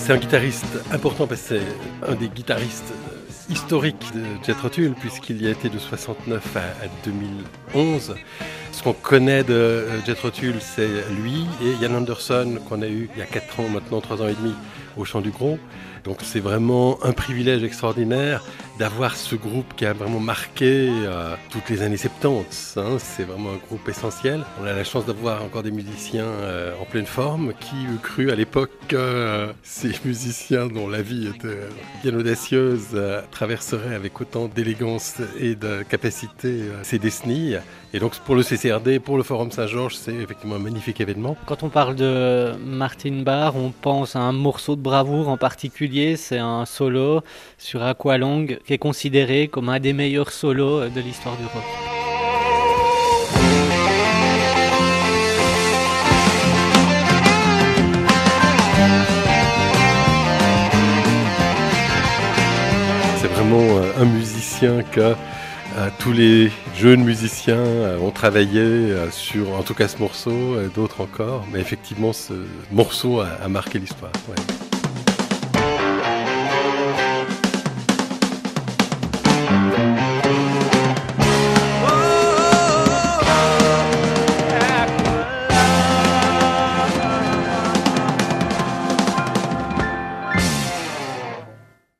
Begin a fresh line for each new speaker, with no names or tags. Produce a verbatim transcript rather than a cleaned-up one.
c'est un guitariste important parce que c'est un des guitaristes historiques de Jethro Tull, puisqu'il y a été de soixante-neuf à deux mille onze. Ce qu'on connaît de Jethro Tull, c'est lui et Ian Anderson, qu'on a eu il y a quatre ans maintenant, trois ans et demi, au Chant du Gros. Donc c'est vraiment un privilège extraordinaire d'avoir ce groupe qui a vraiment marqué euh, toutes les années soixante-dix. Hein. C'est vraiment un groupe essentiel. On a la chance d'avoir encore des musiciens euh, en pleine forme. Qui eût cru à l'époque que euh, ces musiciens dont la vie était bien audacieuse euh, traverseraient avec autant d'élégance et de capacité euh, ces décennies. Et donc pour le C C R D, pour le Forum Saint-Georges, c'est effectivement un magnifique événement.
Quand on parle de Martin Barre, on pense à un morceau de bravoure en particulier. C'est un solo sur Aqualung qui est considéré comme un des meilleurs solos de l'histoire du rock.
C'est vraiment un musicien que Euh, tous les jeunes musiciens euh, ont travaillé euh, sur, en tout cas ce morceau, euh, d'autres encore, mais effectivement ce morceau a, a marqué l'histoire. Ouais.